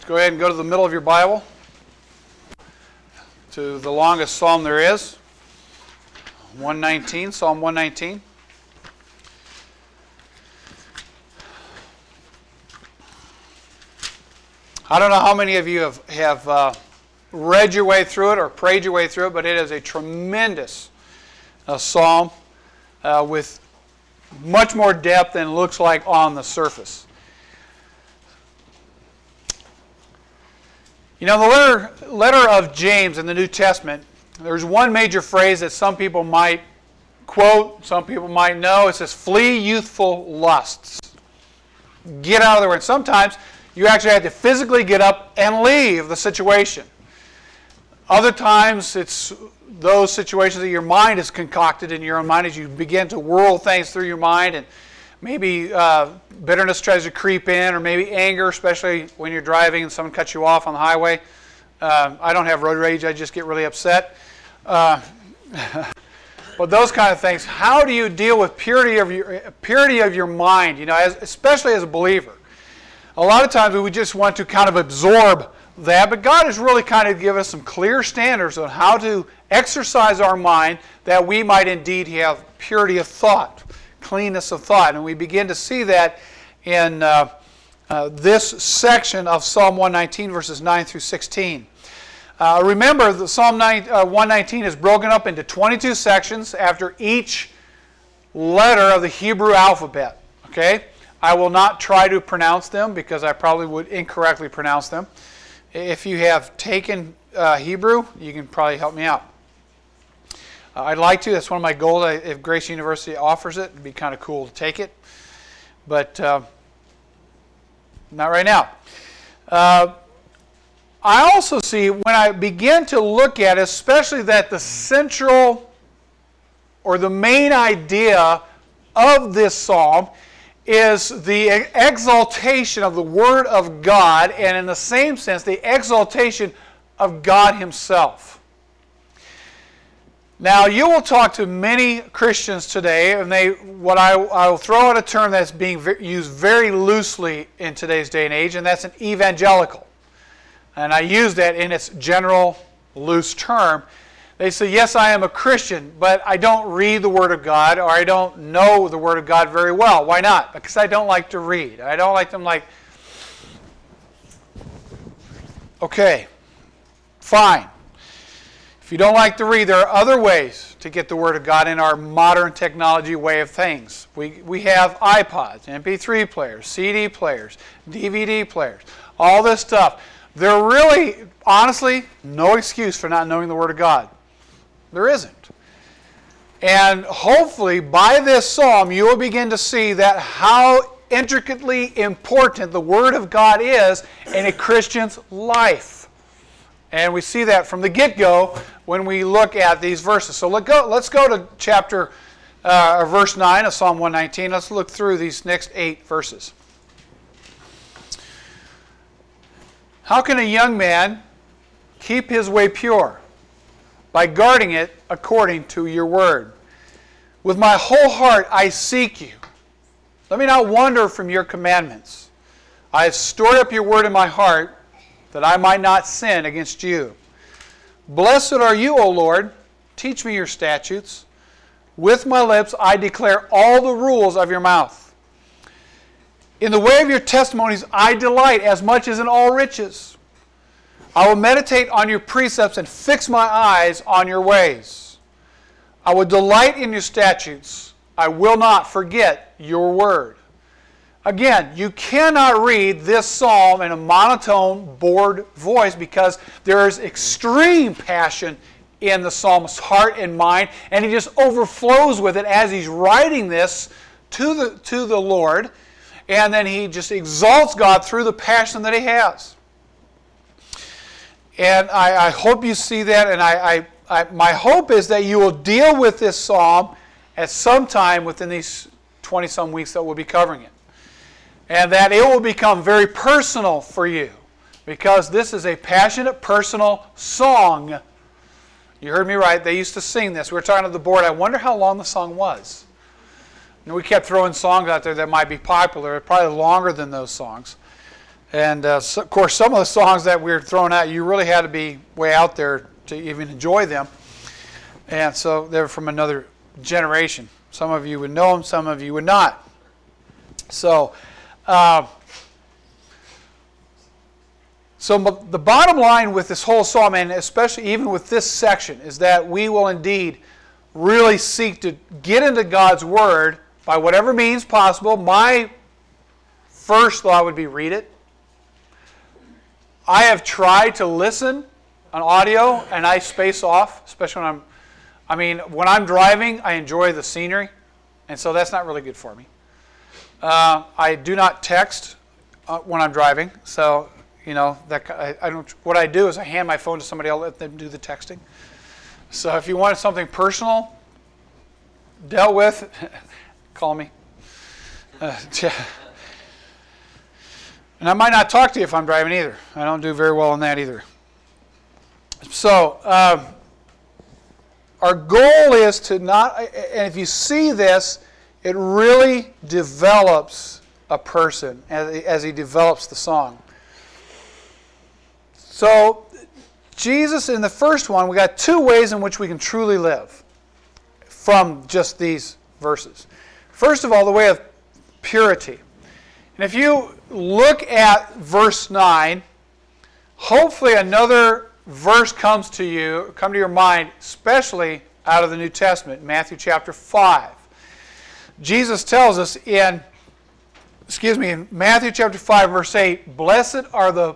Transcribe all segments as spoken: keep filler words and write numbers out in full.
Go ahead and go to the middle of your Bible, to the longest psalm there is, one nineteen, Psalm one nineteen. I don't know how many of you have, have uh, read your way through it or prayed your way through it, but it is a tremendous uh, psalm uh, with much more depth than it looks like on the surface. You know, the letter, letter of James in the New Testament, there's one major phrase that some people might quote, some people might know. It says, flee youthful lusts. Get out of the way. And sometimes you actually have to physically get up and leave the situation. Other times it's those situations that your mind is concocted in your own mind as you begin to whirl things through your mind, and maybe uh, bitterness tries to creep in, or maybe anger, especially when you're driving and someone cuts you off on the highway. Uh, I don't have road rage, I just get really upset. Uh, but those kind of things, how do you deal with purity of your, purity of your mind, you know, as, especially as a believer? A lot of times we just want to kind of absorb that, but God has really kind of given us some clear standards on how to exercise our mind that we might indeed have purity of thought, cleanness of thought. And we begin to see that in uh, uh, this section of Psalm one nineteen, verses nine through sixteen. Uh, remember, the Psalm one nineteen is broken up into twenty-two sections after each letter of the Hebrew alphabet. Okay? I will not try to pronounce them because I probably would incorrectly pronounce them. If you have taken uh, Hebrew, you can probably help me out. Uh, I'd like to. That's one of my goals. I, if Grace University offers it, it'd be kind of cool to take it. But uh, not right now. Uh, I also see when I begin to look at it, especially that the central or the main idea of this psalm is the exaltation of the Word of God, and in the same sense, the exaltation of God Himself. Now, you will talk to many Christians today, and they, what I, I will throw out a term that's being used very loosely in today's day and age, and that's an evangelical. And I use that in its general, loose term. They say, yes, I am a Christian, but I don't read the Word of God, or I don't know the Word of God very well. Why not? Because I don't like to read. I don't like them like, okay, fine. If you don't like to read, there are other ways to get the Word of God in our modern technology way of things. We, we have iPods, M P three players, C D players, D V D players, all this stuff. There really, honestly, no excuse for not knowing the Word of God. There isn't. And hopefully by this psalm you will begin to see that how intricately important the Word of God is in a Christian's life. And we see that from the get-go when we look at these verses. So let go, let's go to chapter, uh, or verse nine of Psalm one nineteen. Let's look through these next eight verses. How can a young man keep his way pure? By guarding it according to your word. With my whole heart I seek you. Let me not wander from your commandments. I have stored up your word in my heart that I might not sin against you. Blessed are you, O Lord. Teach me your statutes. With my lips I declare all the rules of your mouth. In the way of your testimonies I delight as much as in all riches. I will meditate on your precepts and fix my eyes on your ways. I will delight in your statutes. I will not forget your word. Again, you cannot read this psalm in a monotone, bored voice because there is extreme passion in the psalmist's heart and mind, and he just overflows with it as he's writing this to the, to the Lord, and then he just exalts God through the passion that he has. And I, I hope you see that, and I, I, I, my hope is that you will deal with this psalm at some time within these twenty-some weeks that we'll be covering it. And that it will become very personal for you, because this is a passionate, personal song. You heard me right. They used to sing this. We were talking to the board. I wonder how long the song was. And we kept throwing songs out there that might be popular, probably longer than those songs. And uh, so, of course, some of the songs that we were throwing out, you really had to be way out there to even enjoy them. And so they're from another generation. Some of you would know them, some of you would not. So, uh, so the bottom line with this whole psalm, and especially even with this section, is that we will indeed really seek to get into God's Word by whatever means possible. My first thought would be read it. I have tried to listen on audio, and I space off, especially when I'm, I mean, when I'm driving, I enjoy the scenery, and so that's not really good for me. Uh, I do not text uh, when I'm driving, so, you know, that I, I don't. What I do is I hand my phone to somebody, I'll let them do the texting. So if you want something personal dealt with, call me. Uh, yeah. And I might not talk to you if I'm driving either. I don't do very well on that either. So, uh, our goal is to not, and if you see this, it really develops a person as, as he develops the song. So, Jesus, in the first one, we got two ways in which we can truly live from just these verses. First of all, the way of purity. And if you look at verse nine, hopefully another verse comes to you, come to your mind, especially out of the New Testament, Matthew chapter five. Jesus tells us in, excuse me, in Matthew chapter five, verse eight, blessed are the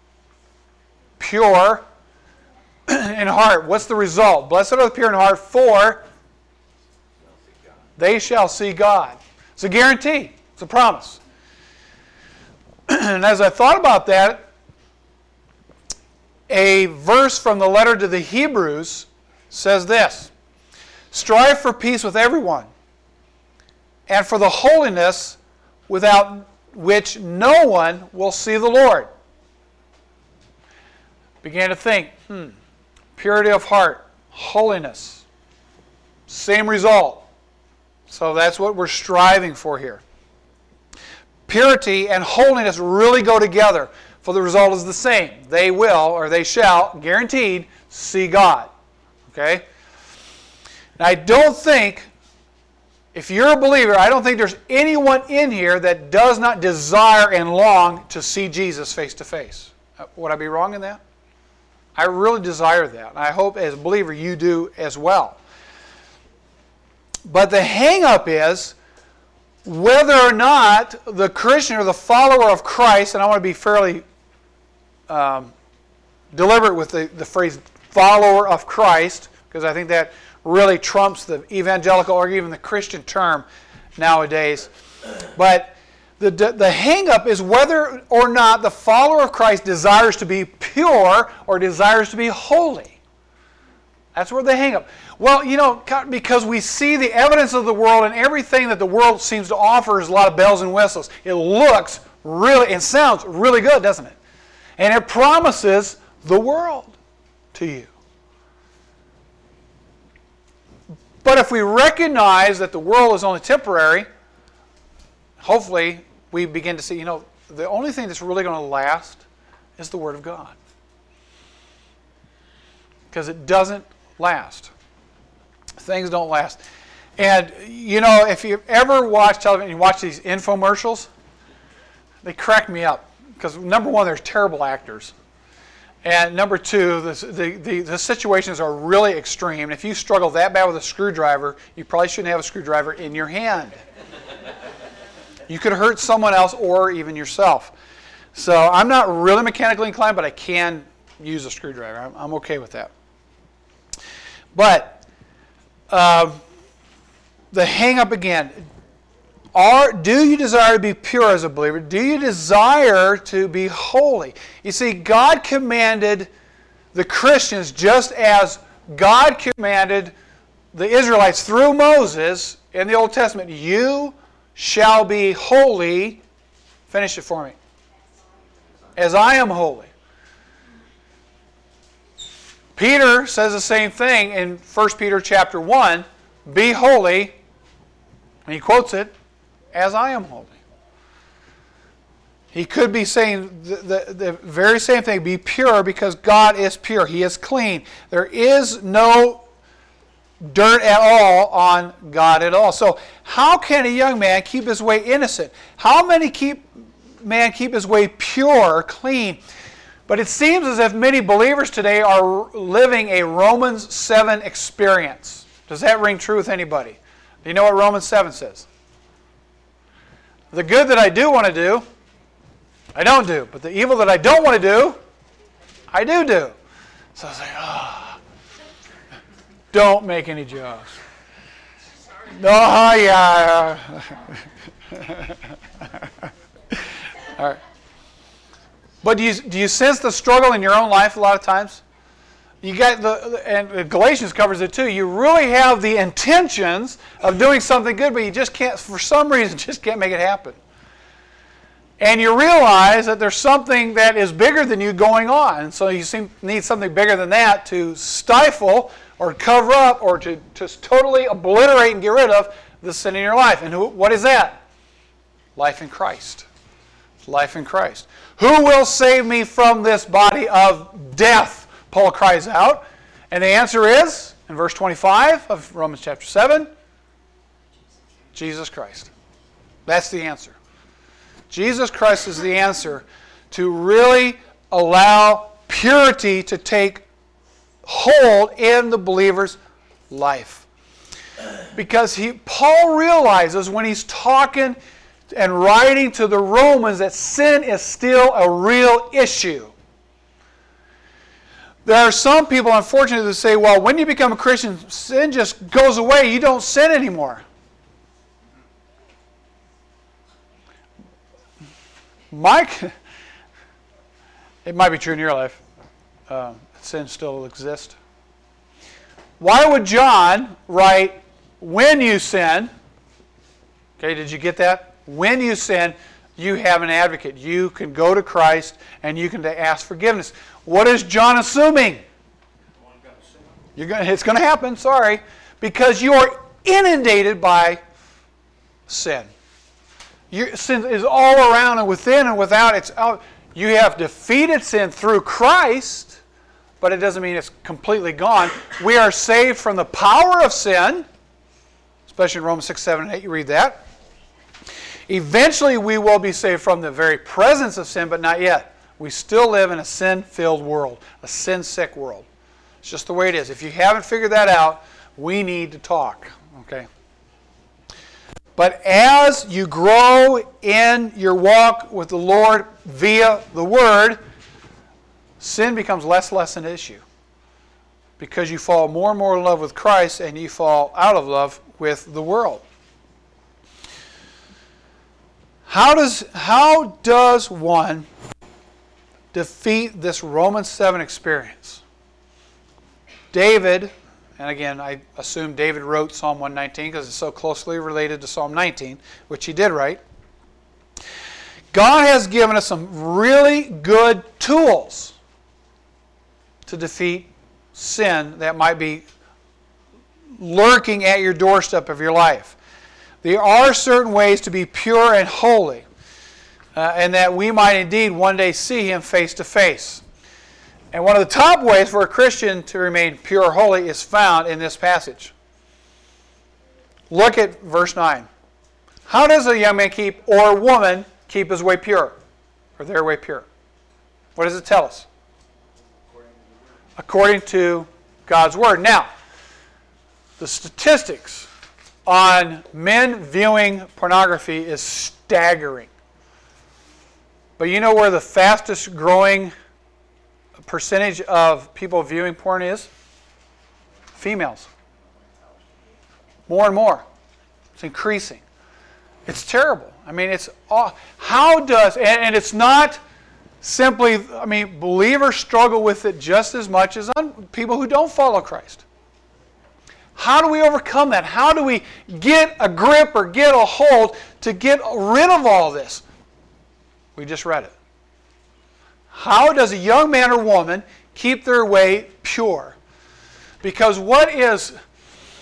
pure in heart. What's the result? Blessed are the pure in heart, for they shall see God. It's a guarantee. It's a promise. And as I thought about that, a verse from the letter to the Hebrews says this: strive for peace with everyone, and for the holiness without which no one will see the Lord. Began to think, hmm, purity of heart, holiness, same result. So that's what we're striving for here. Purity and holiness really go together, for the result is the same. They will, or they shall, guaranteed, see God. Okay? Now, I don't think, if you're a believer, I don't think there's anyone in here that does not desire and long to see Jesus face to face. Would I be wrong in that? I really desire that. I hope as a believer you do as well. But the hang-up is whether or not the Christian or the follower of Christ, and I want to be fairly um, deliberate with the, the phrase follower of Christ, because I think that really trumps the evangelical or even the Christian term nowadays. But the, the hang-up is whether or not the follower of Christ desires to be pure or desires to be holy. That's where the hang-up. Well, you know, because we see the evidence of the world, and everything that the world seems to offer is a lot of bells and whistles. It looks really, it sounds really good, doesn't it? And it promises the world to you. But if we recognize that the world is only temporary, hopefully we begin to see, you know, the only thing that's really going to last is the Word of God. Because it doesn't last. Things don't last. And, you know, if you ever watch television, you watch these infomercials, they crack me up. Because, number one, they're terrible actors. And number two, the, the, the, the situations are really extreme. And if you struggle that bad with a screwdriver, you probably shouldn't have a screwdriver in your hand. You could hurt someone else or even yourself. So I'm not really mechanically inclined, but I can use a screwdriver. I'm, I'm okay with that. But uh, the hang-up again, are, do you desire to be pure as a believer? Do you desire to be holy? You see, God commanded the Christians just as God commanded the Israelites through Moses in the Old Testament. You shall be holy. Finish it for me. As I am holy. Peter says the same thing in First Peter chapter one. Be holy. And he quotes it. As I am holy. He could be saying the, the, the very same thing, be pure, because God is pure. He is clean. There is no dirt at all on God at all. So how can a young man keep his way innocent? How many keep man keep his way pure, clean? But it seems as if many believers today are living a Romans seven experience. Does that ring true with anybody? Do you know what Romans seven says? The good that I do want to do, I don't do. But the evil that I don't want to do, I do do. So I was like, oh, don't make any jokes. Oh, yeah. All right. But do you, do you sense the struggle in your own life a lot of times? You got the, and Galatians covers it too. You really have the intentions of doing something good, but you just can't, for some reason, just can't make it happen. And you realize that there's something that is bigger than you going on. And so you seem, need something bigger than that to stifle or cover up or to, to totally obliterate and get rid of the sin in your life. And who, what is that? Life in Christ. Life in Christ. Who will save me from this body of death? Paul cries out. And the answer is, in verse twenty-five of Romans chapter seven, Jesus Christ. That's the answer. Jesus Christ is the answer to really allow purity to take hold in the believer's life. Because he, Paul realizes when he's talking and writing to the Romans that sin is still a real issue. There are some people, unfortunately, that say, well, when you become a Christian, sin just goes away. You don't sin anymore. Mike, it might be true in your life. Uh, sin still exists. Why would John write, when you sin, okay, did you get that? When you sin, you have an advocate. You can go to Christ and you can ask forgiveness. What is John assuming? You're going to, it's going to happen, sorry, because you are inundated by sin. Your sin is all around and within and without. It's out. You have defeated sin through Christ, but it doesn't mean it's completely gone. We are saved from the power of sin, especially in Romans six, seven, and eight. You read that. Eventually, we will be saved from the very presence of sin, but not yet. We still live in a sin-filled world, a sin-sick world. It's just the way it is. If you haven't figured that out, we need to talk. Okay. But as you grow in your walk with the Lord via the Word, sin becomes less and less an issue. Because you fall more and more in love with Christ and you fall out of love with the world. How does, how does one defeat this Romans seven experience? David, and again, I assume David wrote Psalm one nineteen because it's so closely related to Psalm nineteen, which he did write. God has given us some really good tools to defeat sin that might be lurking at your doorstep of your life. There are certain ways to be pure and holy, uh, and that we might indeed one day see Him face to face. And one of the top ways for a Christian to remain pure or holy is found in this passage. Look at verse nine. How does a young man keep, or a woman, keep his way pure? Or their way pure? What does it tell us? According to God's Word. Now, the statistics on men viewing pornography is staggering. But you know where the fastest growing percentage of people viewing porn is? Females. More and more. It's increasing. It's terrible. I mean, it's all, how does, and, and it's not simply, I mean, believers struggle with it just as much as un, people who don't follow Christ. How do we overcome that? How do we get a grip or get a hold to get rid of all this? We just read it. How does a young man or woman keep their way pure? Because what is,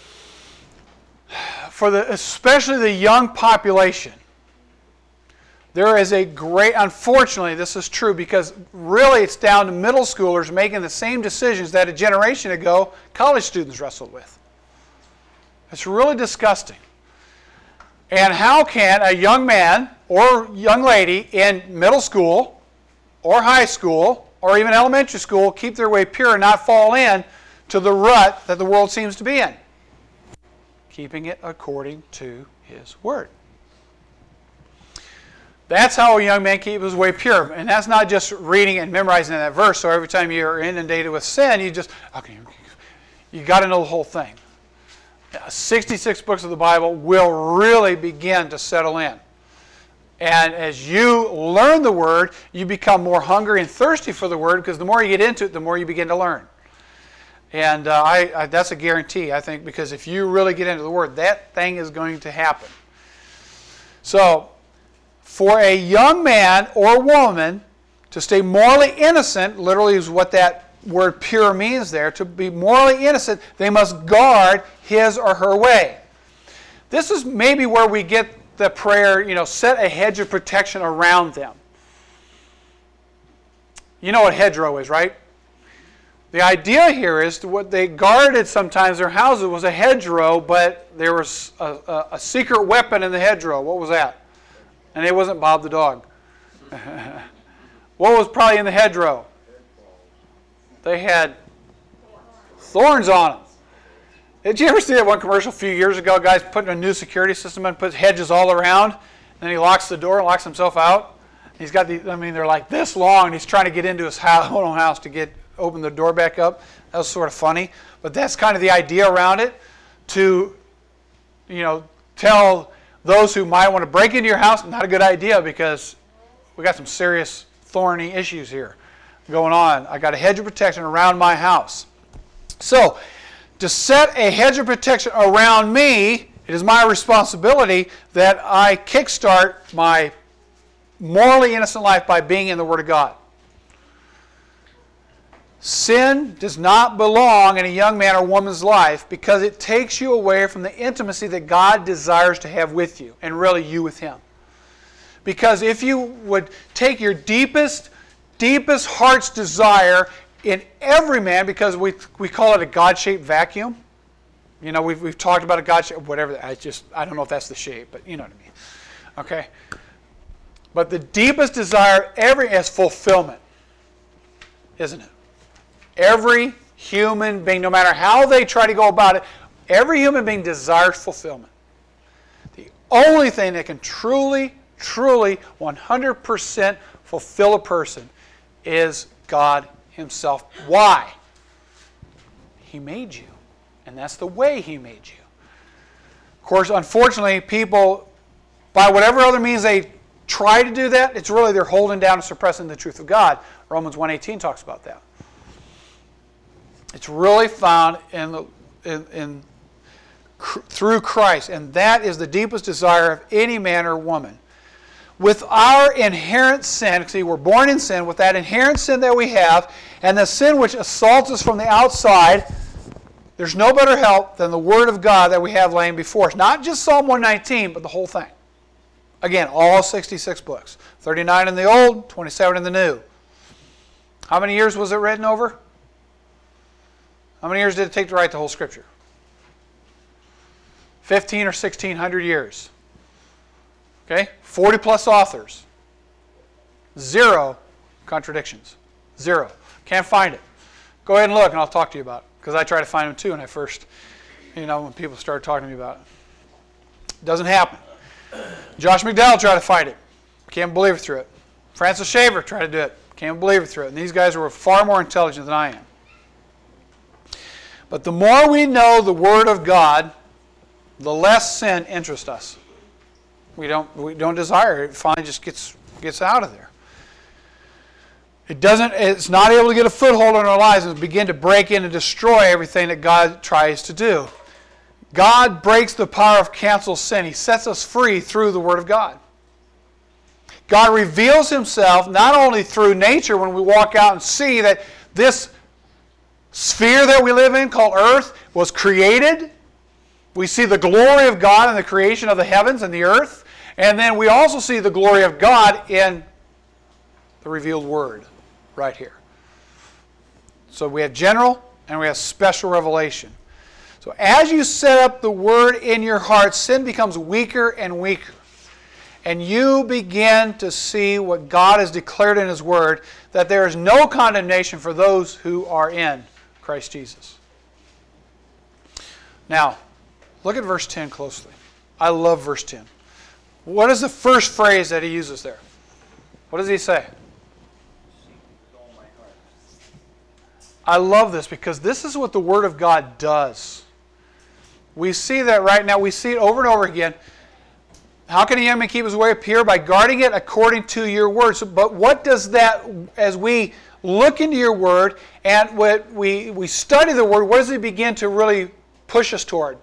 for the especially the young population, There is a great, unfortunately, this is true because really it's down to middle schoolers making the same decisions that a generation ago college students wrestled with. It's really disgusting. And how can a young man or young lady in middle school or high school or even elementary school keep their way pure and not fall in to the rut that the world seems to be in? Keeping it according to His Word. That's how a young man keeps his way pure. And that's not just reading and memorizing that verse. So every time you're inundated with sin, you just, okay, you got to know the whole thing. sixty-six books of the Bible will really begin to settle in. And as you learn the Word, you become more hungry and thirsty for the Word because the more you get into it, the more you begin to learn. And uh, I, I, that's a guarantee, I think, because if you really get into the Word, that thing is going to happen. So, for a young man or woman to stay morally innocent, literally is what that word pure means there, to be morally innocent, they must guard his or her way. This is maybe where we get the prayer, you know, set a hedge of protection around them. You know what hedgerow is, right? The idea here is to what they guarded sometimes their houses was a hedgerow, but there was a, a, a secret weapon in the hedgerow. What was that? And it wasn't Bob the dog. What was probably in the hedgerow? They had thorns on them. Did you ever see that one commercial a few years ago? Guys putting a new security system in, puts hedges all around, and then he locks the door and locks himself out. He's got the, I mean, they're like this long, and he's trying to get into his house, own house to get open the door back up. That was sort of funny. But that's kind of the idea around it, to, you know, tell those who might want to break into your house, not a good idea because we got some serious thorny issues here going on. I got a hedge of protection around my house. So, to set a hedge of protection around me, it is my responsibility that I kickstart my morally innocent life by being in the Word of God. Sin does not belong in a young man or woman's life because it takes you away from the intimacy that God desires to have with you, and really you with Him. Because if you would take your deepest, deepest heart's desire in every man, because we we call it a God-shaped vacuum. You know, we've we've talked about a God-shaped, whatever. I just I don't know if that's the shape, but you know what I mean. Okay. But the deepest desire every is fulfillment, isn't it? Every human being, no matter how they try to go about it, every human being desires fulfillment. The only thing that can truly, truly, one hundred percent fulfill a person is God Himself. Why? He made you. And that's the way He made you. Of course, unfortunately, people, by whatever other means they try to do that, it's really they're holding down and suppressing the truth of God. Romans one eighteen talks about that. It's really found in, the, in, in through Christ, and that is the deepest desire of any man or woman. With our inherent sin, see, we're born in sin, with that inherent sin that we have, and the sin which assaults us from the outside, there's no better help than the Word of God that we have laying before us. Not just Psalm one nineteen, but the whole thing. Again, all sixty-six books. thirty-nine in the Old, twenty-seven in the New. How many years was it written over? How many years did it take to write the whole Scripture? Fifteen or sixteen hundred years. Okay? Forty plus authors. Zero contradictions. Zero. Can't find it. Go ahead and look, and I'll talk to you about it. Because I tried to find them too when I first, you know, when people started talking to me about it. Doesn't happen. Josh McDowell tried to find it. Can't believe it through it. Francis Shaver tried to do it. Can't believe it through it. And these guys were far more intelligent than I am. But the more we know the Word of God, the less sin interests us. We don't we don't desire it. It finally just gets gets out of there. It doesn't. It's not able to get a foothold in our lives and begin to break in and destroy everything that God tries to do. God breaks the power of canceled sin. He sets us free through the Word of God. God reveals Himself not only through nature when we walk out and see that this sphere that we live in called earth was created. We see the glory of God in the creation of the heavens and the earth. And then we also see the glory of God in the revealed word right here. So we have general and we have special revelation. So as you set up the word in your heart, sin becomes weaker and weaker. And you begin to see what God has declared in His word, that there is no condemnation for those who are in Christ Jesus. Now, look at verse ten closely. I love verse ten. What is the first phrase that he uses there? What does he say? I love this because this is what the Word of God does. We see that right now. We see it over and over again. How can the enemy keep his way pure? By guarding it according to your word. So, but what does that, as we look into your word and what we, we study the word, what does it begin to really push us toward?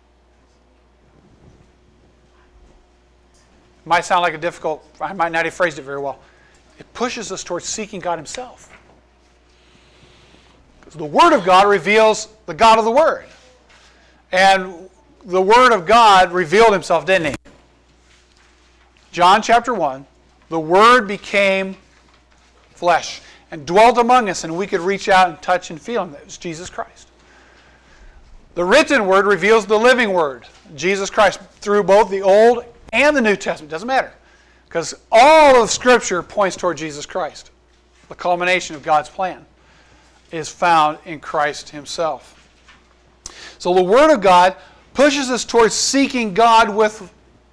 Might sound like a difficult, I might not have phrased it very well. It pushes us towards seeking God Himself. Because the Word of God reveals the God of the Word. And the Word of God revealed Himself, didn't He? John chapter one, the Word became flesh and dwelt among us, and we could reach out and touch and feel Him. That was Jesus Christ. The written Word reveals the living Word, Jesus Christ, through both the Old and the New Testament. Doesn't matter. Because all of Scripture points toward Jesus Christ. The culmination of God's plan is found in Christ Himself. So the Word of God pushes us towards seeking God with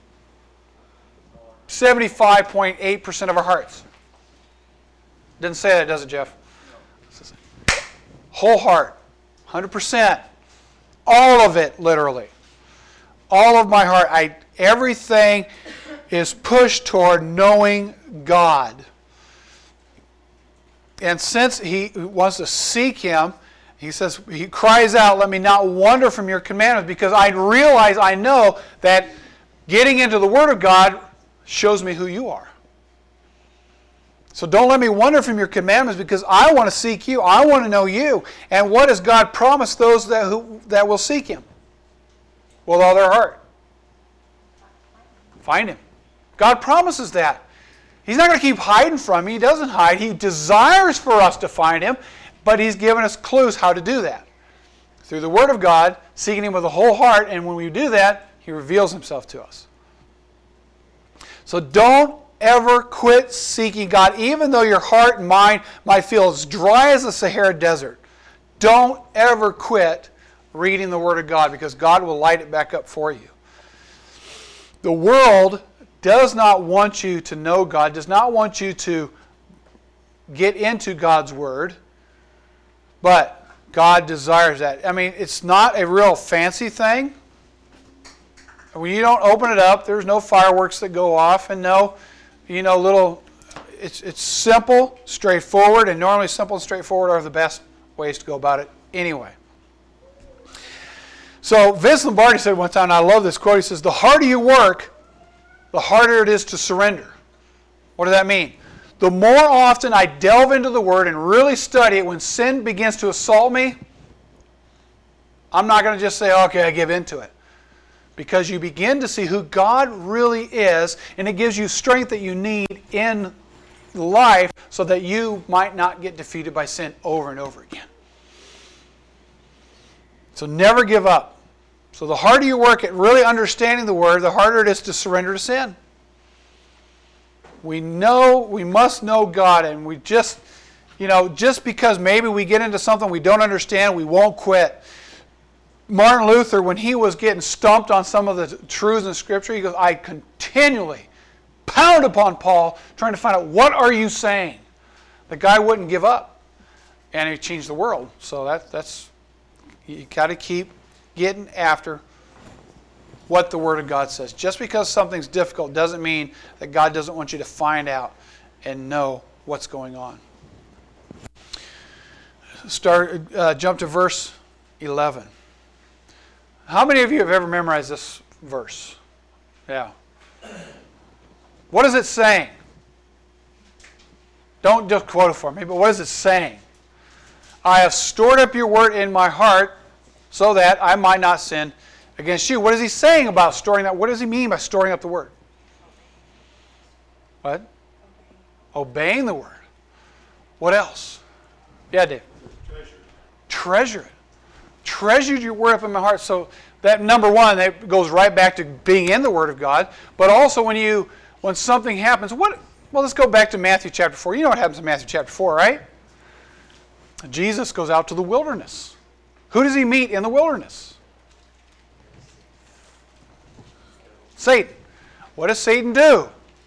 seventy-five point eight percent of our hearts. Didn't say that, does it, Jeff? Whole heart. one hundred percent. All of it, literally. All of my heart. I, everything is pushed toward knowing God. And since he wants to seek Him, he says, he cries out, let me not wander from your commandments, because I realize, I know that getting into the Word of God shows me who you are. So don't let me wander from your commandments, because I want to seek you. I want to know you. And what does God promise those that, who, that will seek Him with all their heart? Find Him. God promises that. He's not going to keep hiding from me. He doesn't hide. He desires for us to find Him, but He's given us clues how to do that. Through the Word of God, seeking Him with a whole heart, and when we do that, He reveals Himself to us. So don't ever quit seeking God, even though your heart and mind might feel as dry as the Sahara Desert. Don't ever quit reading the Word of God, because God will light it back up for you. The world does not want you to know God, does not want you to get into God's Word, but God desires that. I mean, it's not a real fancy thing. When you don't open it up, there's no fireworks that go off, and no, you know, little, it's, it's simple, straightforward, and normally simple and straightforward are the best ways to go about it anyway. So Vince Lombardi said one time, and I love this quote, he says, the harder you work, the harder it is to surrender. What does that mean? The more often I delve into the Word and really study it, when sin begins to assault me, I'm not going to just say, okay, I give into it. Because you begin to see who God really is, and it gives you strength that you need in life so that you might not get defeated by sin over and over again. So never give up. So the harder you work at really understanding the Word, the harder it is to surrender to sin. We know, we must know God, and we just, you know, just because maybe we get into something we don't understand, we won't quit. Martin Luther, when he was getting stumped on some of the truths in Scripture, he goes, I continually pound upon Paul, trying to find out, what are you saying? The guy wouldn't give up, and he changed the world. So that, that's, you got to keep getting after what the Word of God says. Just because something's difficult doesn't mean that God doesn't want you to find out and know what's going on. Start, uh, jump to verse eleven. How many of you have ever memorized this verse? Yeah. What is it saying? Don't just quote it for me, but what is it saying? I have stored up your word in my heart so that I might not sin against you. What is he saying about storing that? What does he mean by storing up the word? What? Obeying the word. What else? Yeah, Dave. Treasure. Treasure it. Treasured your word up in my heart. So that number one, that goes right back to being in the word of God. But also when you when something happens, what well let's go back to Matthew chapter four. You know what happens in Matthew chapter four, right? Jesus goes out to the wilderness. Who does he meet in the wilderness? Satan. What does Satan do?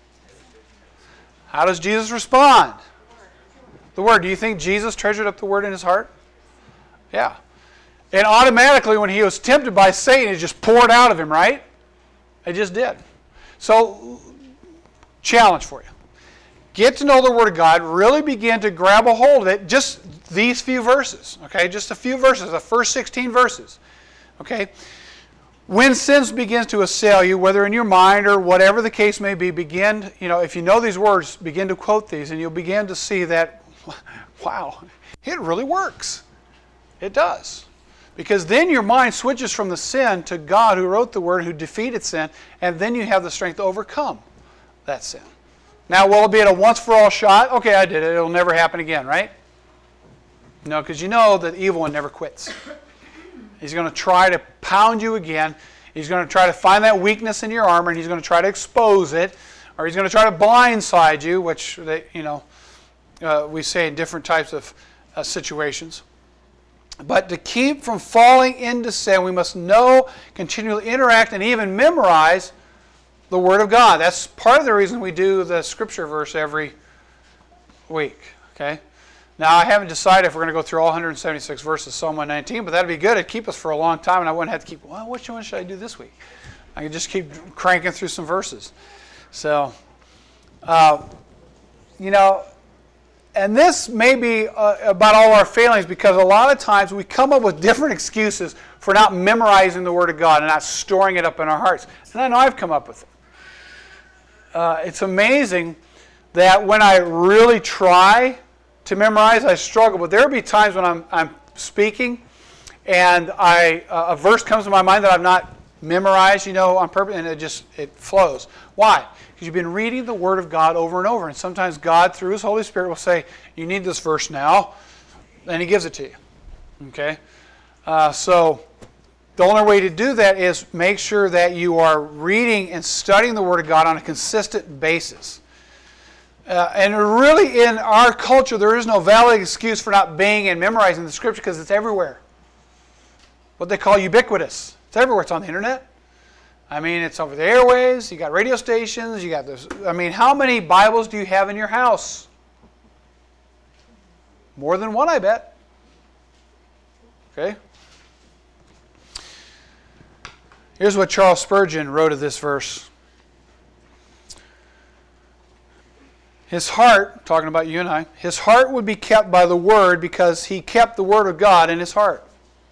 How does Jesus respond? The word. Do you think Jesus treasured up the word in his heart? Yeah. And automatically when he was tempted by Satan, it just poured out of him, right? It just did. So, challenge for you. Get to know the Word of God. Really begin to grab a hold of it. Just these few verses. Okay? Just a few verses. The first sixteen verses. Okay? When sin begins to assail you, whether in your mind or whatever the case may be, begin, you know, if you know these words, begin to quote these, and you'll begin to see that, wow, it really works. It does. Because then your mind switches from the sin to God who wrote the word, who defeated sin, and then you have the strength to overcome that sin. Now, will it be at a once-for-all shot? Okay, I did it. It'll never happen again, right? No, because you know that the evil one never quits. He's going to try to pound you again. He's going to try to find that weakness in your armor, and he's going to try to expose it, or he's going to try to blindside you, which they, you know, uh, we say in different types of uh, situations. But to keep from falling into sin, we must know, continually interact, and even memorize the Word of God. That's part of the reason we do the Scripture verse every week. Okay. Now, I haven't decided if we're going to go through all one hundred seventy-six verses, Psalm one nineteen, but that'd be good. It'd keep us for a long time, and I wouldn't have to keep, well, which one should I do this week? I could just keep cranking through some verses. So, uh, you know, and this may be uh, about all our failings, because a lot of times we come up with different excuses for not memorizing the Word of God and not storing it up in our hearts. And I know I've come up with it. Uh, it's amazing that when I really try to memorize, I struggle. But there will be times when I'm, I'm speaking and I uh, a verse comes to my mind that I've not memorized, you know, on purpose, and it just it flows. Why? Because you've been reading the Word of God over and over, and sometimes God, through His Holy Spirit, will say, "You need this verse now," and He gives it to you. Okay, uh, so the only way to do that is make sure that you are reading and studying the Word of God on a consistent basis. Uh, and really, in our culture, there is no valid excuse for not being and memorizing the Scripture, because it's everywhere. What they call ubiquitous. It's everywhere. It's on the internet. I mean, it's over the airways. You got radio stations. You got this. I mean, how many Bibles do you have in your house? More than one, I bet. Okay. Here's what Charles Spurgeon wrote of this verse. His heart, talking about you and I, his heart would be kept by the Word because he kept the Word of God in his heart.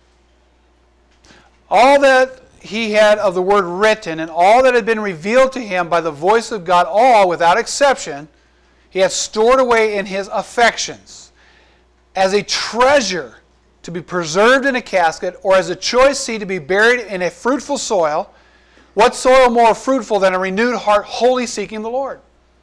All that he had of the Word written and all that had been revealed to him by the voice of God, all without exception, he had stored away in his affections as a treasure to be preserved in a casket, or as a choice seed to be buried in a fruitful soil. What soil more fruitful than a renewed heart wholly seeking the Lord?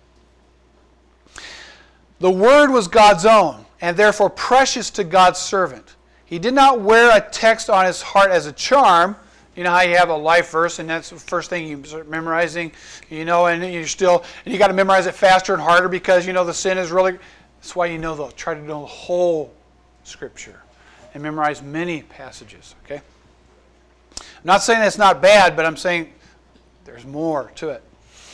The Word was God's own, and therefore precious to God's servant. He did not wear a text on his heart as a charm. You know how you have a life verse, and that's the first thing you start memorizing, you know, and you're still, and you got to memorize it faster and harder because, you know, the sin is really, that's why you know, though, try to know the whole Scripture and memorize many passages, okay? I'm not saying that's not bad, but I'm saying there's more to it.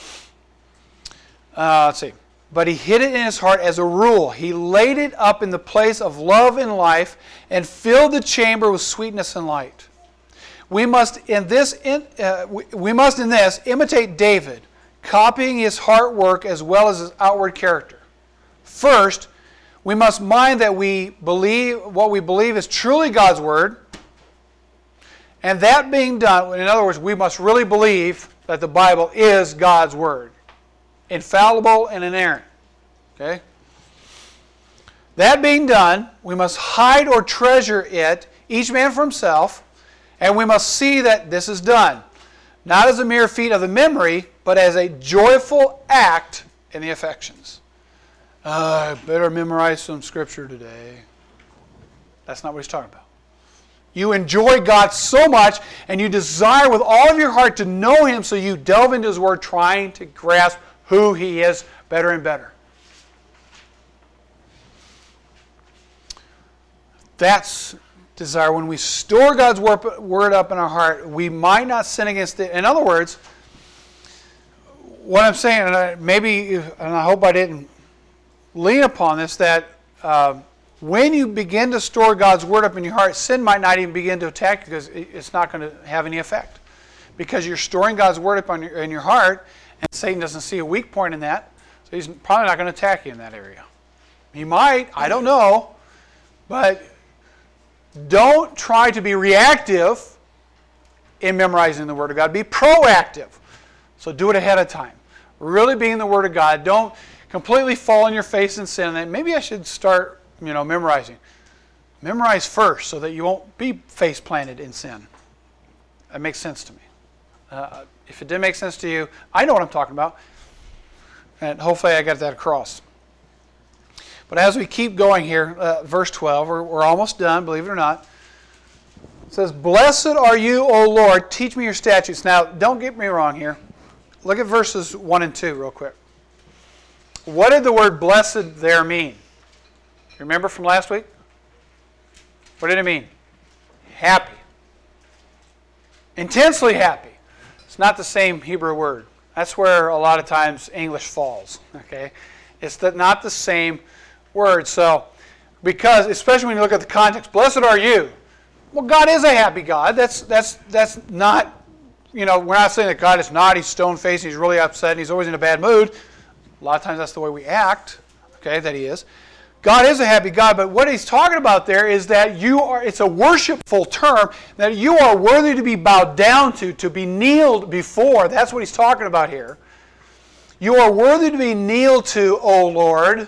Uh, let's see. But he hid it in his heart as a rule. He laid it up in the place of love and life and filled the chamber with sweetness and light. We must in this in, uh, we, we must in this imitate David, copying his heart work as well as his outward character. First, we must mind that we believe what we believe is truly God's Word. And that being done, in other words, we must really believe that the Bible is God's Word. Infallible and inerrant. Okay? That being done, we must hide or treasure it, each man for himself, and we must see that this is done, not as a mere feat of the memory, but as a joyful act in the affections. Uh, I better memorize some scripture today. That's not what he's talking about. You enjoy God so much, and you desire with all of your heart to know Him, so you delve into His Word trying to grasp who He is better and better. That's desire. When we store God's Word up in our heart, we might not sin against it. In other words, what I'm saying, and I, maybe, and I hope I didn't lean upon this, that uh, when you begin to store God's Word up in your heart, sin might not even begin to attack you because it's not going to have any effect. Because you're storing God's Word up on your, in your heart, and Satan doesn't see a weak point in that, so he's probably not going to attack you in that area. He might, I don't know, but don't try to be reactive in memorizing the Word of God. Be proactive. So do it ahead of time. Really be in the Word of God. Don't completely fall on your face in sin. And maybe I should start, you know, memorizing. Memorize first so that you won't be face planted in sin. That makes sense to me. Uh, if it didn't make sense to you, I know what I'm talking about. And hopefully I got that across. But as we keep going here, uh, verse twelve, we're, we're almost done, believe it or not. It says, "Blessed are you, O Lord, teach me your statutes." Now, don't get me wrong here. Look at verses one and two real quick. What did the word blessed there mean? Remember from last week? What did it mean? Happy. Intensely happy. It's not the same Hebrew word. That's where a lot of times English falls. Okay, it's the, not the same word. So, because especially when you look at the context, blessed are you. Well, God is a happy God. That's that's that's not. You know, we're not saying that God is not. He's stone-faced. He's really upset. And he's always in a bad mood. A lot of times that's the way we act. Okay, that He is. God is a happy God, but what He's talking about there is that you are, it's a worshipful term, that you are worthy to be bowed down to, to be kneeled before. That's what He's talking about here. You are worthy to be kneeled to, O Lord.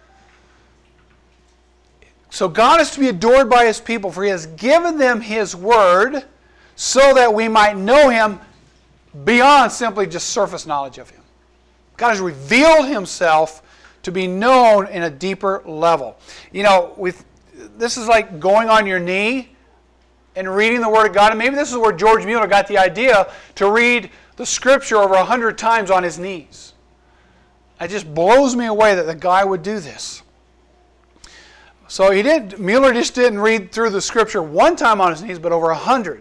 So God is to be adored by His people, for He has given them His Word so that we might know Him beyond simply just surface knowledge of Him. God has revealed Himself to be known in a deeper level. You know, with this is like going on your knee and reading the Word of God. And maybe this is where George Mueller got the idea to read the Scripture over a hundred times on his knees. It just blows me away that the guy would do this. So he did. Mueller just didn't read through the Scripture one time on his knees, but over a hundred.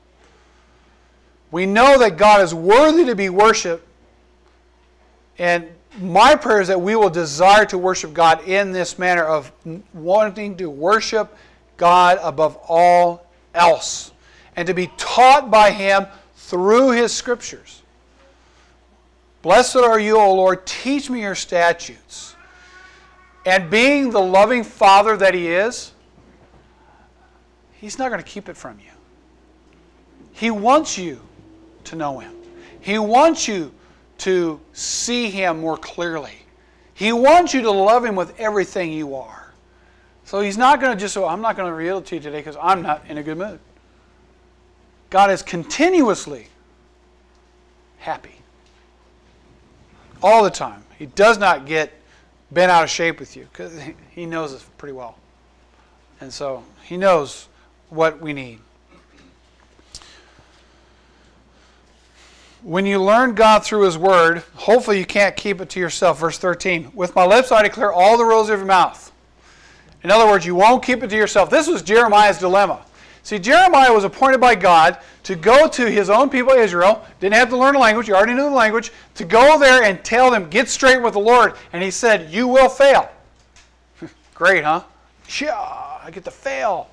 We know that God is worthy to be worshipped, and my prayer is that we will desire to worship God in this manner of wanting to worship God above all else and to be taught by Him through His Scriptures. Blessed are you, O Lord, teach me your statutes. And being the loving Father that He is, He's not going to keep it from you. He wants you to know Him. He wants you to see Him more clearly. He wants you to love Him with everything you are. So He's not going to just, oh, I'm not going to reveal it to you today because I'm not in a good mood. God is continuously happy. All the time. He does not get bent out of shape with you because He knows us pretty well. And so He knows what we need. When you learn God through His Word, hopefully you can't keep it to yourself. Verse thirteen, with my lips I declare all the rules of your mouth. In other words, you won't keep it to yourself. This was Jeremiah's dilemma. See, Jeremiah was appointed by God to go to his own people Israel, didn't have to learn the language, you already knew the language, to go there and tell them, get straight with the Lord. And he said, you will fail. Great, huh? Yeah, I get to fail.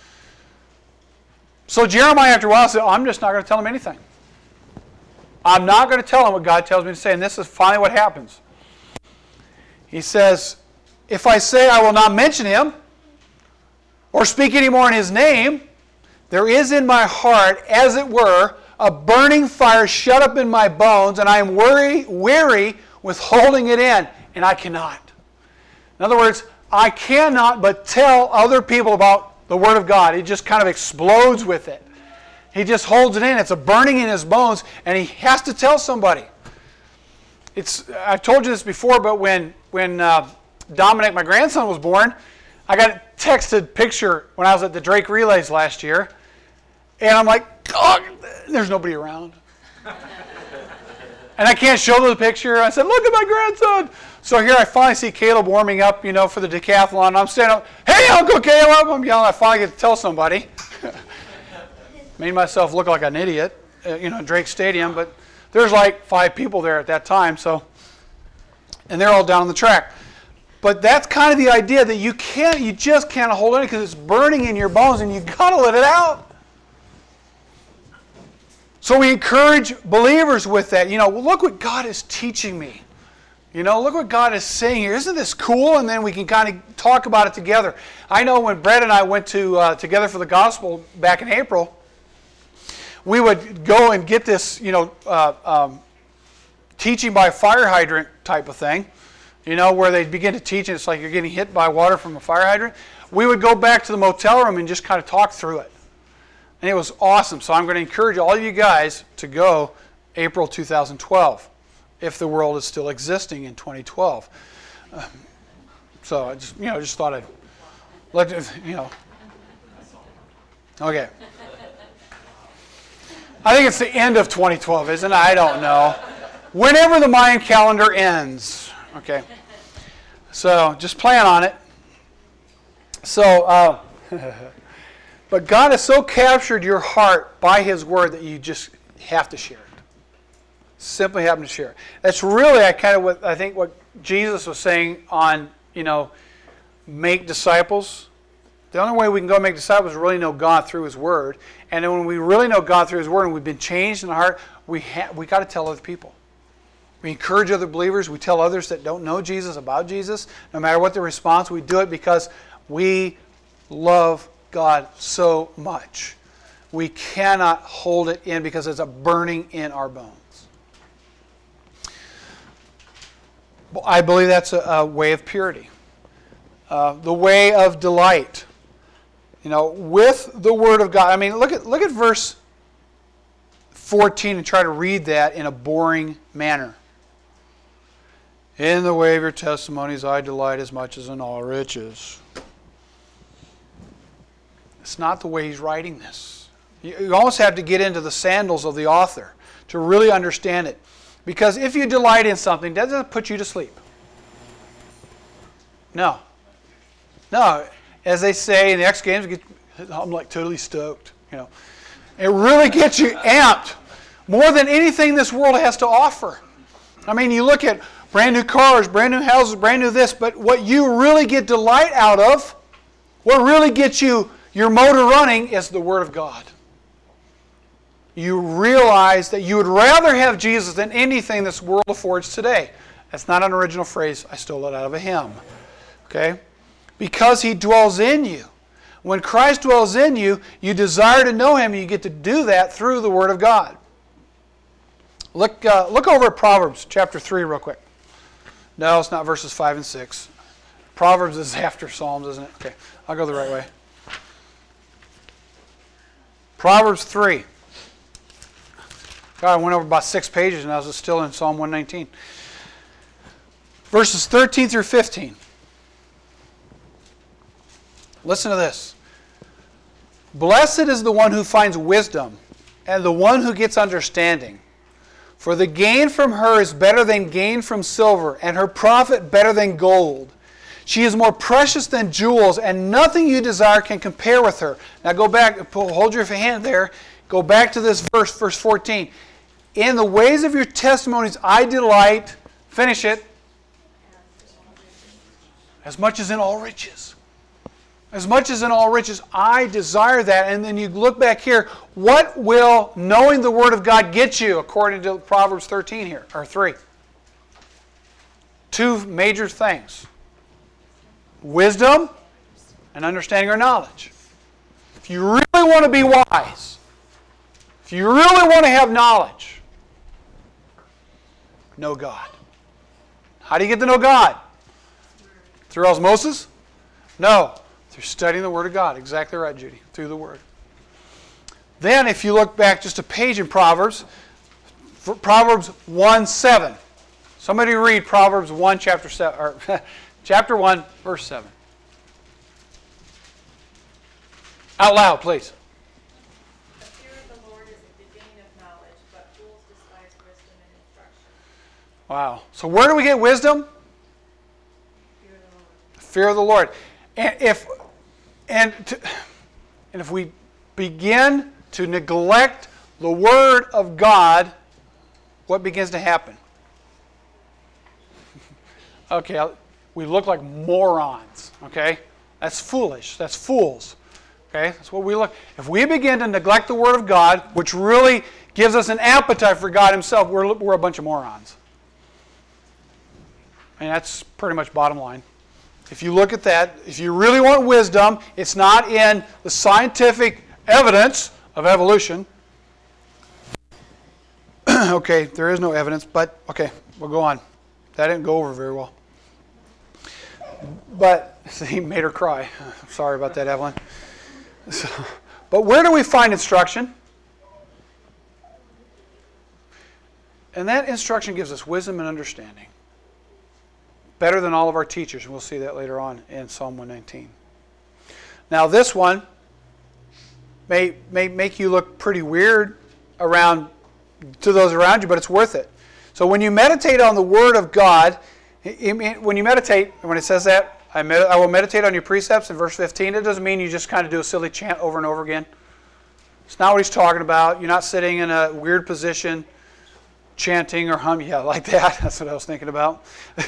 So Jeremiah after a while said, oh, I'm just not going to tell them anything. I'm not going to tell him what God tells me to say. And this is finally what happens. He says, if I say I will not mention Him or speak anymore in His name, there is in my heart, as it were, a burning fire shut up in my bones, and I am weary, weary with holding it in, and I cannot. In other words, I cannot but tell other people about the Word of God. He just kind of explodes with it. He just holds it in. It's a burning in his bones, and he has to tell somebody. it's, I told you this before, but when, when uh, Dominic, my grandson, was born, I got a texted picture when I was at the Drake Relays last year, and I'm like, oh, there's nobody around. And I can't show them the picture. I said, look at my grandson. So here I finally see Caleb warming up, you know, for the decathlon. I'm standing up, hey, Uncle Caleb. I'm yelling. I finally get to tell somebody. Made myself look like an idiot, uh, you know, Drake Stadium. But there's like five people there at that time. So, and they're all down on the track. But that's kind of the idea that you can't, you just can't hold it because it's burning in your bones and you got to let it out. So we encourage believers with that. You know, look what God is teaching me. You know, look what God is saying here. Isn't this cool? And then we can kind of talk about it together. I know when Brett and I went to uh, Together for the Gospel back in April, we would go and get this, you know, uh, um, teaching by fire hydrant type of thing. You know, where they begin to teach and it's like you're getting hit by water from a fire hydrant. We would go back to the motel room and just kind of talk through it. And it was awesome. So I'm going to encourage all of you guys to go April two thousand twelve, if the world is still existing in twenty twelve. Um, so I just, you know, just thought I'd let you know. Okay. I think it's the end of twenty twelve, isn't it? I don't know. Whenever the Mayan calendar ends. Okay. So just plan on it. So, uh, but God has so captured your heart by His Word that you just have to share it. Simply have to share it. That's really, I kind of what I think what Jesus was saying on, you know, make disciples. The only way we can go make disciples is really know God through His Word. And then when we really know God through His Word and we've been changed in the heart, we ha- we got to tell other people. We encourage other believers. We tell others that don't know Jesus about Jesus. No matter what their response, we do it because we love God so much. We cannot hold it in because it's a burning in our bones. I believe that's a, a way of purity. Uh, the way of delight. You know, with the Word of God. I mean, look at look at verse fourteen and try to read that in a boring manner. In the way of your testimonies I delight as much as in all riches. It's not the way he's writing this. You almost have to get into the sandals of the author to really understand it. Because if you delight in something, that doesn't put you to sleep. No. No. As they say in the X Games, I'm like totally stoked. You know, it really gets you amped more than anything this world has to offer. I mean, you look at brand new cars, brand new houses, brand new this, but what you really get delight out of, what really gets you your motor running is the Word of God. You realize that you would rather have Jesus than anything this world affords today. That's not an original phrase. I stole it out of a hymn. Okay? Because He dwells in you. When Christ dwells in you, you desire to know Him, and you get to do that through the Word of God. Look, uh, look over at Proverbs chapter three real quick. No, it's not verses five and six. Proverbs is after Psalms, isn't it? Okay, I'll go the right way. Proverbs three. God, I went over about six pages and I was still in Psalm one nineteen. Verses thirteen through fifteen. Listen to this. Blessed is the one who finds wisdom and the one who gets understanding. For the gain from her is better than gain from silver, and her profit better than gold. She is more precious than jewels, and nothing you desire can compare with her. Now go back, hold your hand there. Go back to this verse, verse fourteen. In the ways of your testimonies I delight, finish it, as much as in all riches. As much as in all riches, I desire that. And then you look back here, what will knowing the Word of God get you, according to Proverbs thirteen here, or three? Two major things. Wisdom and understanding or knowledge. If you really want to be wise, if you really want to have knowledge, know God. How do you get to know God? Through osmosis? No. Through studying the Word of God. Exactly right, Judy. Through the Word. Then, if you look back just a page in Proverbs, Proverbs one seven. Somebody read Proverbs one, chapter seven, or chapter one, verse seven. Out loud, please. The fear of the Lord is the beginning of knowledge, but fools despise wisdom and instruction. Wow. So where do we get wisdom? Fear of the Lord. Fear of the Lord. And if and to, and if we begin to neglect the Word of God, what begins to happen? Okay, we look like morons. Okay, that's foolish. That's fools. Okay, that's what we look. If we begin to neglect the Word of God, which really gives us an appetite for God Himself, we're we're a bunch of morons. And that's pretty much bottom line. If you look at that, if you really want wisdom, it's not in the scientific evidence of evolution. Okay, there is no evidence, but okay, we'll go on. That didn't go over very well. But, see, made her cry. Sorry about that, Evelyn. So, but where do we find instruction? And that instruction gives us wisdom and understanding. Better than all of our teachers, and we'll see that later on in Psalm one nineteen. Now this one may, may make you look pretty weird around to those around you, but it's worth it. So when you meditate on the Word of God, when you meditate, when it says that, I, med- I will meditate on your precepts in verse fifteen, it doesn't mean you just kind of do a silly chant over and over again. It's not what he's talking about. You're not sitting in a weird position chanting or humming, yeah, like that. That's what I was thinking about.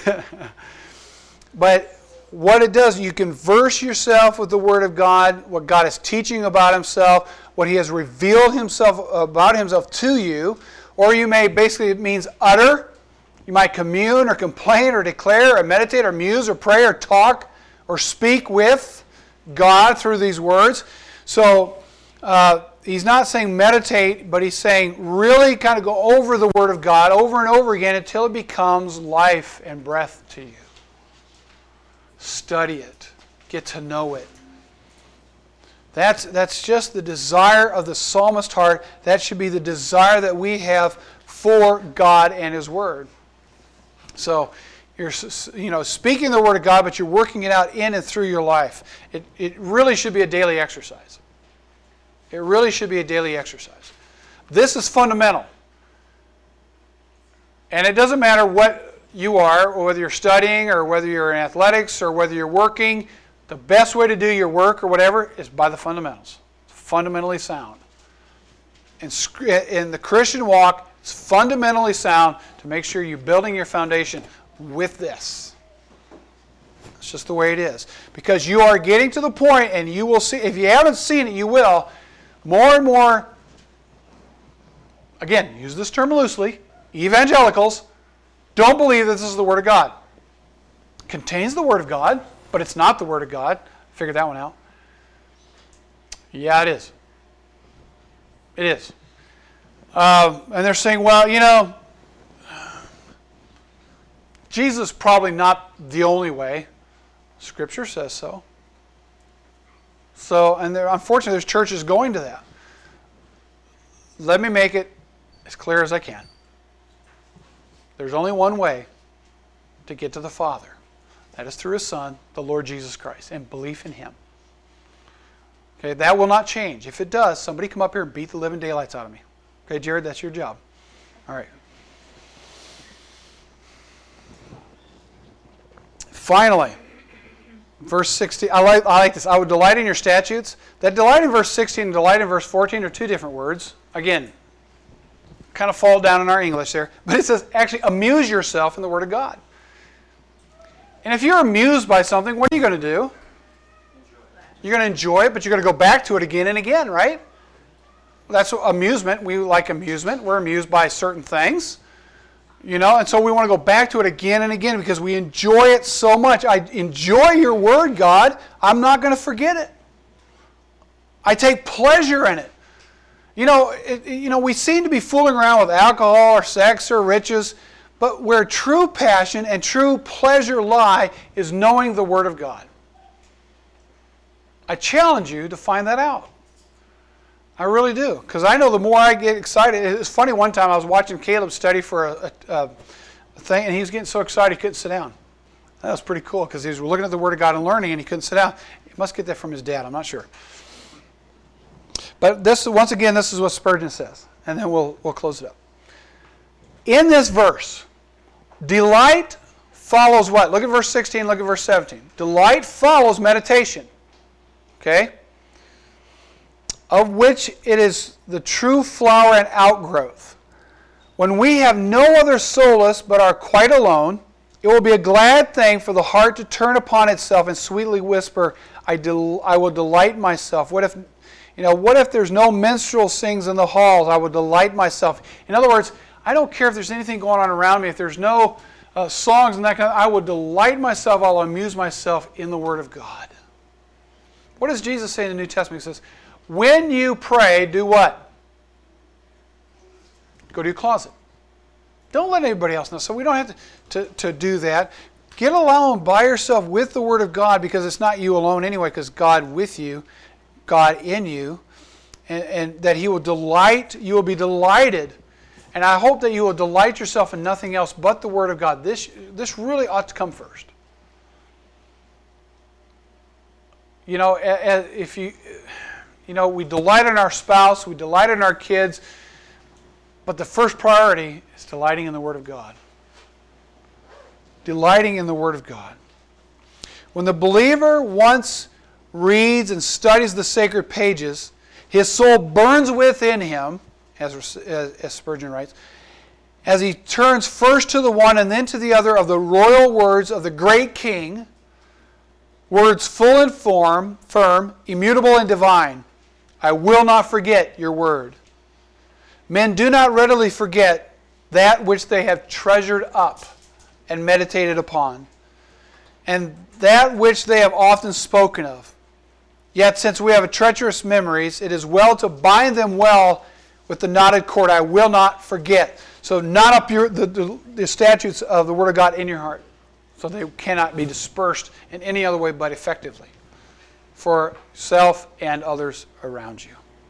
But what it does, you converse yourself with the Word of God, what God is teaching about Himself, what He has revealed Himself about Himself to you, or you may basically, it means utter. You might commune or complain or declare or meditate or muse or pray or talk or speak with God through these words. So uh, he's not saying meditate, but he's saying really kind of go over the Word of God over and over again until it becomes life and breath to you. Study it. Get to know it. That's, that's just the desire of the psalmist's heart. That should be the desire that we have for God and His Word. So you're you know speaking the Word of God, but you're working it out in and through your life. It, it really should be a daily exercise. It really should be a daily exercise. This is fundamental. And it doesn't matter what you are, or whether you're studying, or whether you're in athletics, or whether you're working, the best way to do your work or whatever is by the fundamentals. It's fundamentally sound. In, in the Christian walk, it's fundamentally sound to make sure you're building your foundation with this. It's just the way it is. Because you are getting to the point, and you will see, if you haven't seen it, you will, more and more, again, use this term loosely, evangelicals don't believe that this is the Word of God. It contains the Word of God, but it's not the Word of God. Figured that one out. Yeah, it is. It is. Um, and they're saying, well, you know, Jesus is probably not the only way. Scripture says so. So, and there, unfortunately, there's churches going to that. Let me make it as clear as I can. There's only one way to get to the Father. That is through His Son, the Lord Jesus Christ, and belief in Him. Okay, that will not change. If it does, somebody come up here and beat the living daylights out of me. Okay, Jared, that's your job. All right. Finally, verse sixteen. I like, I like this. I would delight in your statutes. That delight in verse sixteen and delight in verse fourteen are two different words. Again, kind of fall down in our English there. But it says, actually, amuse yourself in the Word of God. And if you're amused by something, what are you going to do? You're going to enjoy it, but you're going to go back to it again and again, right? That's amusement. We like amusement. We're amused by certain things. You know, and so we want to go back to it again and again because we enjoy it so much. I enjoy your Word, God. I'm not going to forget it. I take pleasure in it. You know, it, you know, we seem to be fooling around with alcohol or sex or riches, but where true passion and true pleasure lie is knowing the Word of God. I challenge you to find that out. I really do, because I know the more I get excited. It's funny, one time I was watching Caleb study for a, a, thing, and he was getting so excited he couldn't sit down. That was pretty cool because he was looking at the Word of God and learning, and he couldn't sit down. He must get that from his dad. I'm not sure. But this, once again, this is what Spurgeon says, and then we'll we'll close it up. In this verse, delight follows what? Look at verse sixteen. Look at verse seventeen. Delight follows meditation. Okay. Of which it is the true flower and outgrowth. When we have no other solace but are quite alone, it will be a glad thing for the heart to turn upon itself and sweetly whisper, I, del- I will delight myself. What if, you know, what if there's no minstrel sings in the halls? I will delight myself. In other words, I don't care if there's anything going on around me. If there's no uh, songs and that kind of, I will delight myself. I'll amuse myself in the Word of God. What does Jesus say in the New Testament? He says, when you pray, do what? Go to your closet. Don't let anybody else know. So we don't have to, to, to do that. Get alone by yourself with the Word of God, because it's not you alone anyway, because God with you, God in you, and, and that He will delight, you will be delighted. And I hope that you will delight yourself in nothing else but the Word of God. This, this really ought to come first. You know, if you, you know, we delight in our spouse, we delight in our kids, but the first priority is delighting in the Word of God. Delighting in the Word of God. When the believer once reads and studies the sacred pages, his soul burns within him, as, as, as Spurgeon writes, as he turns first to the one and then to the other of the royal words of the great King, words full and form, firm, immutable and divine. I will not forget your word. Men do not readily forget that which they have treasured up and meditated upon, and that which they have often spoken of. Yet since we have a treacherous memories, it is well to bind them well with the knotted cord. I will not forget. So knot up your, the, the, the statutes of the Word of God in your heart, so they cannot be dispersed in any other way but effectively for self and others around you.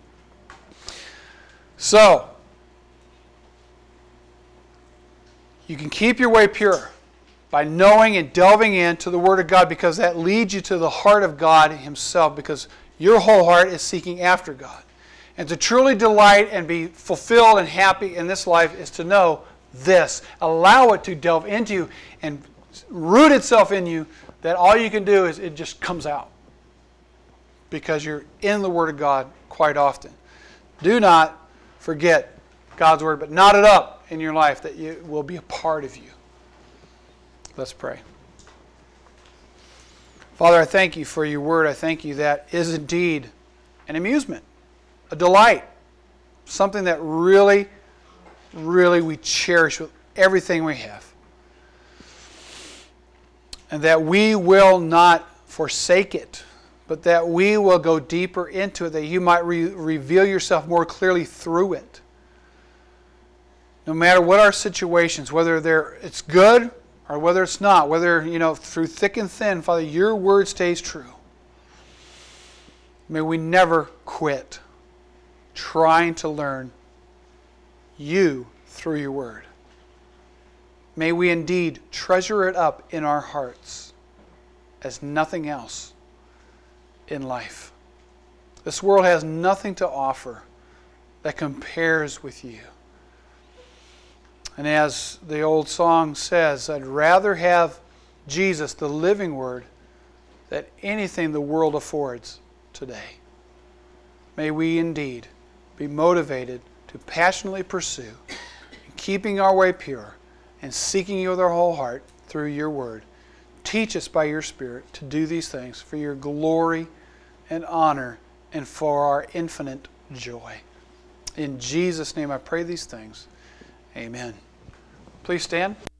So, you can keep your way pure by knowing and delving into the Word of God, because that leads you to the heart of God Himself, because your whole heart is seeking after God. And to truly delight and be fulfilled and happy in this life is to know this. Allow it to delve into you and root itself in you, that all you can do is it just comes out, because you're in the Word of God quite often. Do not forget God's Word, but knot it up in your life that it will be a part of you. Let's pray. Father, I thank you for your Word. I thank you that is indeed an amusement, a delight, something that really, really we cherish with everything we have. And that we will not forsake it, but that we will go deeper into it, that you might re- reveal yourself more clearly through it. No matter what our situations, whether they're it's good or whether it's not, whether, you know, through thick and thin, Father, your word stays true. May we never quit trying to learn you through your word. May we indeed treasure it up in our hearts as nothing else in life. This world has nothing to offer that compares with you. And as the old song says, I'd rather have Jesus, the living Word, than anything the world affords today. May we indeed be motivated to passionately pursue, keeping our way pure, and seeking you with our whole heart through your word. Teach us by your Spirit to do these things for your glory and honor and for our infinite joy. In Jesus' name I pray these things. Amen. Please stand.